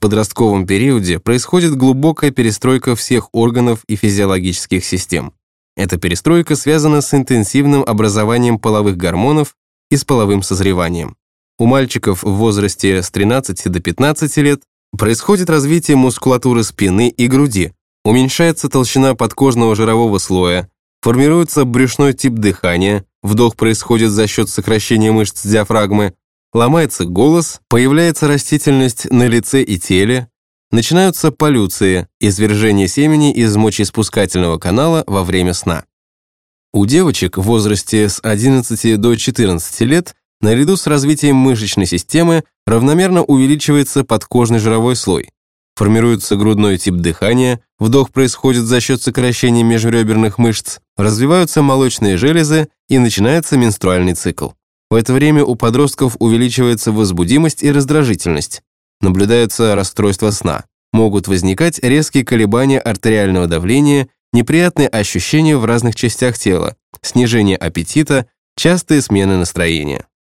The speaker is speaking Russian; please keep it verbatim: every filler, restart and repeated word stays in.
подростковом периоде происходит глубокая перестройка всех органов и физиологических систем. Эта перестройка связана с интенсивным образованием половых гормонов и с половым созреванием. У мальчиков в возрасте с тринадцати до пятнадцати лет происходит развитие мускулатуры спины и груди, уменьшается толщина подкожного жирового слоя, формируется брюшной тип дыхания, вдох происходит за счет сокращения мышц диафрагмы, ломается голос, появляется растительность на лице и теле, начинаются полюции, извержение семени из мочеиспускательного канала во время сна. У девочек в возрасте с одиннадцати до четырнадцати лет наряду с развитием мышечной системы равномерно увеличивается подкожный жировой слой. Формируется грудной тип дыхания, вдох происходит за счет сокращения межреберных мышц, развиваются молочные железы и начинается менструальный цикл. В это время у подростков увеличивается возбудимость и раздражительность. Наблюдаются расстройства сна. Могут возникать резкие колебания артериального давления, неприятные ощущения в разных частях тела, снижение аппетита, частые смены настроения.